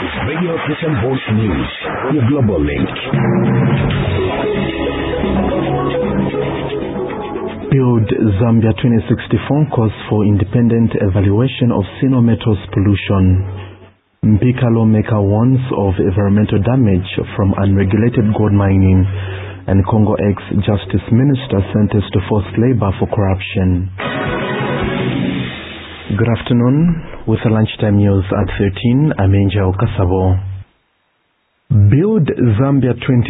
is Radio Christian Voice News, your global link. Build Zambia 2064 calls for independent evaluation of Sinometal's pollution. Mpika lawmaker warns of environmental damage from unregulated gold mining. And Congo ex-justice minister sentenced to forced labor for corruption. Good afternoon. With the lunchtime news at 13, I'm Angel Kasabo. Build Zambia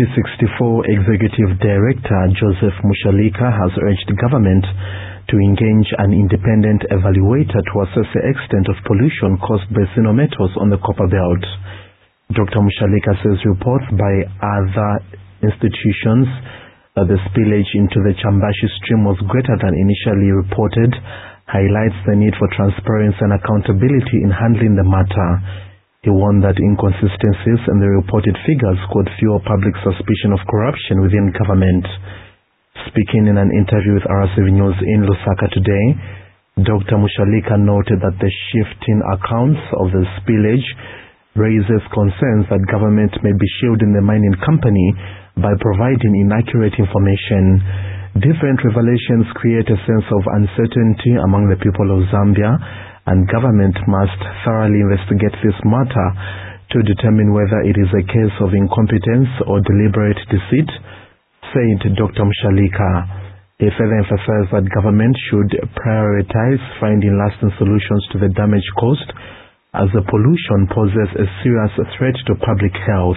2064 Executive Director Joseph Mushalika has urged government to engage an independent evaluator to assess the extent of pollution caused by Sinometals on the copper belt. Dr. Mushalika says reports by other institutions that the spillage into the Chambashi stream was greater than initially reported highlights the need for transparency and accountability in handling the matter. He warned that inconsistencies in the reported figures could fuel public suspicion of corruption within government. Speaking in an interview with RCV News in Lusaka today, Dr. Mushalika noted that the shifting accounts of the spillage raises concerns that government may be shielding the mining company by providing inaccurate information. Different revelations create a sense of uncertainty among the people of Zambia, and government must thoroughly investigate this matter to determine whether it is a case of incompetence or deliberate deceit, said Dr. Mushalika. He further emphasized that government should prioritize finding lasting solutions to the damage caused, as the pollution poses a serious threat to public health.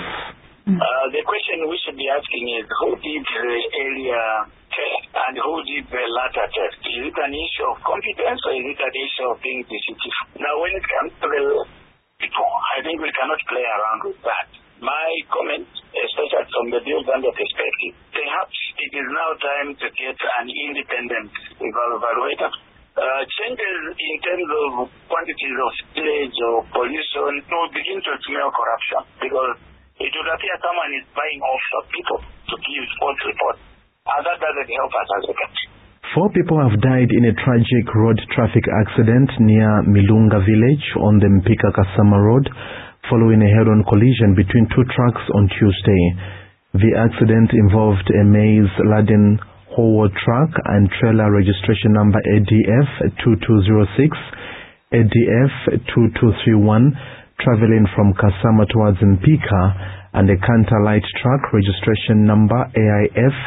The question we should be asking is who did the area test and who did the latter test? Is it an issue of competence or is it an issue of being deceptive? Now, when it comes to the people, I think we cannot play around with that. My comment, especially from the Build Zambia perspective, perhaps it is now time to get an independent evaluator. Changes in terms of quantities of spillage or pollution will begin to smell corruption because it would appear someone is buying off people to give false reports. And that doesn't help us as a country. 4 people have died in a tragic road traffic accident near Milunga village on the Mpika Kasama road following a head-on collision between 2 trucks on Tuesday. The accident involved a maize-laden haul truck and trailer registration number ADF 2206, ADF 2231, traveling from Kasama towards Mpika, and a Canter light truck registration number AIF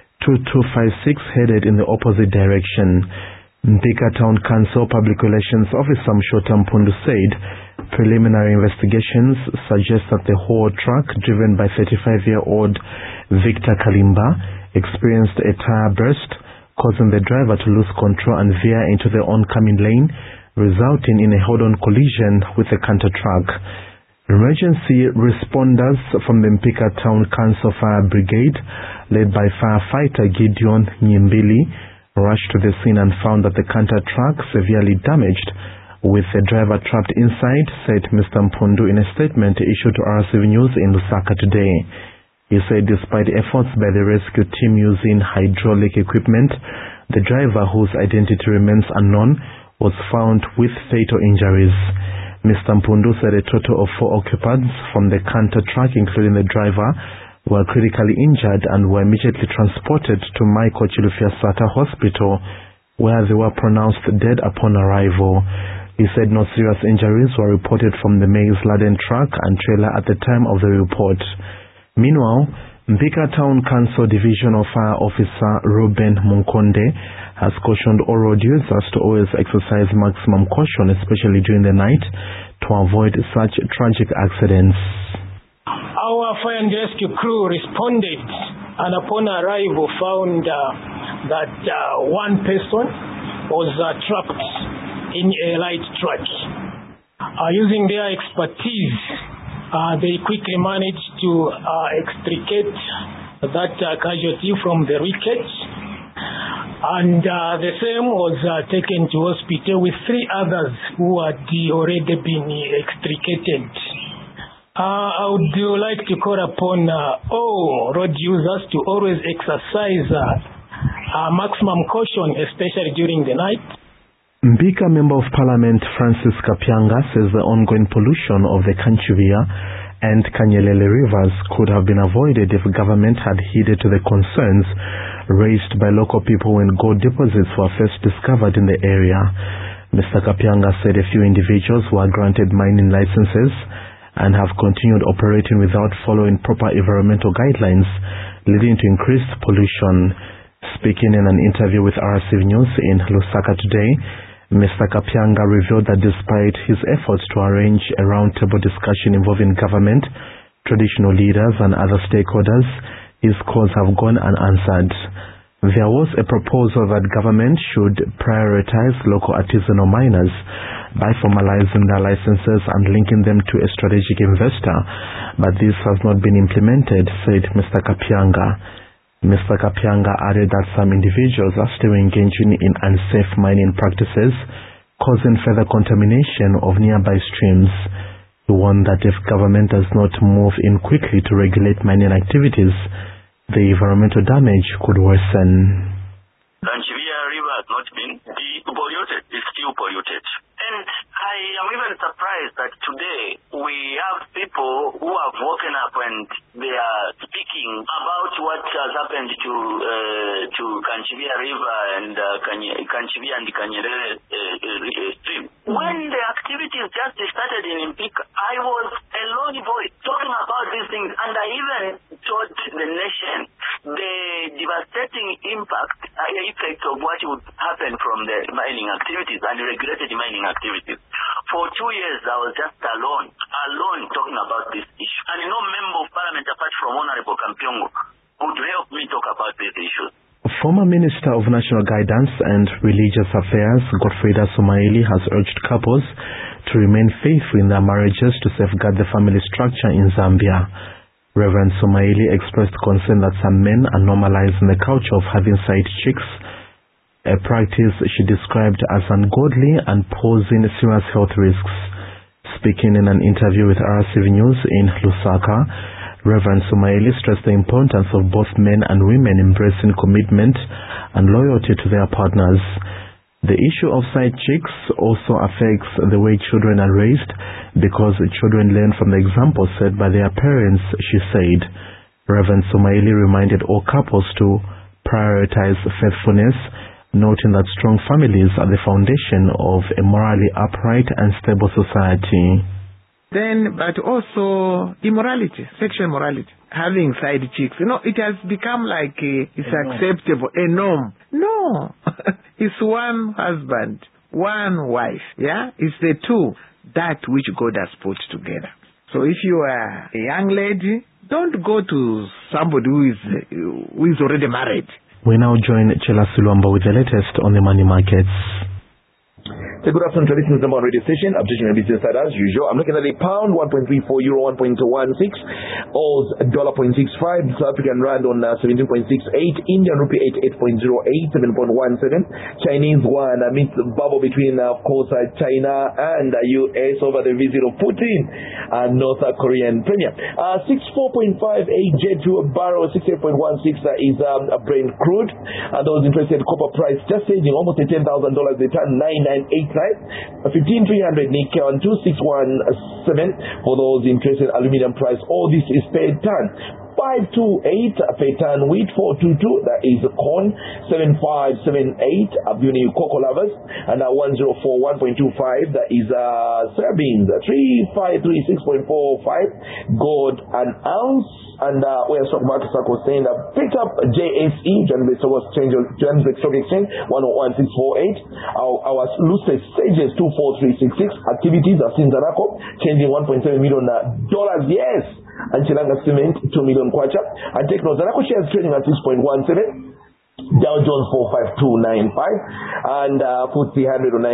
2256 headed in the opposite direction. Mpika Town Council Public Relations Officer Mshota Mpundu said preliminary investigations suggest that the whole truck, driven by 35-year-old Victor Kalimba, experienced a tire burst, causing the driver to lose control and veer into the oncoming lane, resulting in a head-on collision with a canter truck. Emergency responders from the Mpika Town Council Fire Brigade, led by firefighter Gideon Nyimbili, rushed to the scene and found that the canter truck severely damaged, with the driver trapped inside, said Mr. Mpundu in a statement issued to RCV News in Lusaka today. He said despite efforts by the rescue team using hydraulic equipment, the driver, whose identity remains unknown, was found with fatal injuries. Mr. Mpundu said a total of 4 occupants from the canter truck, including the driver, were critically injured and were immediately transported to Michael Chilufya Sata Hospital, where they were pronounced dead upon arrival. He said no serious injuries were reported from the maize-laden truck and trailer at the time of the report. Meanwhile, Mpika Town Council Divisional Fire Officer Ruben Munkonde has cautioned all road users to always exercise maximum caution, especially during the night, to avoid such tragic accidents. Our fire and rescue crew responded and upon arrival found that one person was trapped in a light truck. Using their expertise, they quickly managed to extricate that casualty from the wreckage, and the same was taken to hospital with 3 others who had already been extricated. I would like to call upon all road users to always exercise maximum caution, especially during the night. Mbika Member of Parliament Francis Kapyanga says the ongoing pollution of the Kanchivia and Kanyelele rivers could have been avoided if government had heeded to the concerns raised by local people when gold deposits were first discovered in the area. Mr. Kapyanga said a few individuals were granted mining licenses and have continued operating without following proper environmental guidelines, leading to increased pollution. Speaking in an interview with RCV News in Lusaka today, Mr. Kapyanga revealed that despite his efforts to arrange a roundtable discussion involving government, traditional leaders and other stakeholders, his calls have gone unanswered. There was a proposal that government should prioritize local artisanal miners by formalizing their licenses and linking them to a strategic investor, but this has not been implemented, said Mr. Kapyanga. Mr. Kapyanga added that some individuals are still engaging in unsafe mining practices, causing further contamination of nearby streams. He warned that if government does not move in quickly to regulate mining activities, the environmental damage could worsen. Kanchivia River has not been polluted, it's still polluted. And I am even surprised that today we have people who have woken up and they are speaking about what has happened to Kanchivia River and Kanchivia and Kanyelele stream. When the activities just started in Mpika, I was a lone voice talking about these things, and I even told the nation the devastating effects of what would happen from the mining activities and regulated mining activities. For 2 years, I was just alone talking about this issue. And no member of parliament apart from Honorable Kampyongo would help me talk about these issues. Former Minister of National Guidance and Religious Affairs, Godfrida Sumaili, has urged couples to remain faithful in their marriages to safeguard the family structure in Zambia. Reverend Sumaili expressed concern that some men are normalizing the culture of having side chicks, a practice she described as ungodly and posing serious health risks. Speaking in an interview with RCV News in Lusaka, Reverend Sumaili stressed the importance of both men and women embracing commitment and loyalty to their partners. The issue of side chicks also affects the way children are raised because children learn from the example set by their parents, she said. Reverend Sumaili reminded all couples to prioritize faithfulness, noting that strong families are the foundation of a morally upright and stable society. But also immorality, sexual immorality, having side chicks. It has become like it's acceptable, a norm. No, it's one husband, one wife. Yeah, it's the two, that which God has put together. So if you are a young lady, don't go to somebody who is already married. We now join Chela Silwamba with the latest on the money markets. So good afternoon to listeners number radio station. Updating your business side as usual. I'm looking at a pound 1.34, euro 1.16, Oz $0.65, South African rand on 17.68, Indian rupee 88.08, 7.17, Chinese yuan amidst bubble between of course China and US over the visit of Putin and North Korean premier. 64.58 jet to a barrel, 68.16 is Brent crude. And those interested, copper price just changing almost $10,000 a ton, 9989, 15,300 nickel and 2617 for those interested. Aluminum price, all this is per ton. 528 per ton, wheat 422, that is corn. 7578 Abuni cocoa lovers, and 104 1.25, that is soybeans. 3536.45 gold an ounce. And where stock market was saying that pick up JSE, Johannesburg Stock Exchange 101648. Our Lucis Sages 24366 activities are seen Zanako changing $1.7 million. Yes. And Chilanga Cement 2 million kwacha. And Techno Zanako shares trading at 6.17. Dow Jones 45295 and FTSE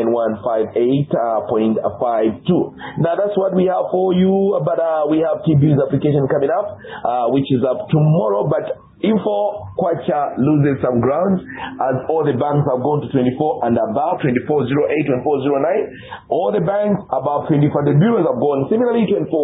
100 Now that's what we have for you, but we have T-Bills application coming up, which is up tomorrow. But Info Kwacha loses some ground as all the banks have gone to 24 and above, 2408, 2409. All the banks above 24, the bureaus have gone similarly 24.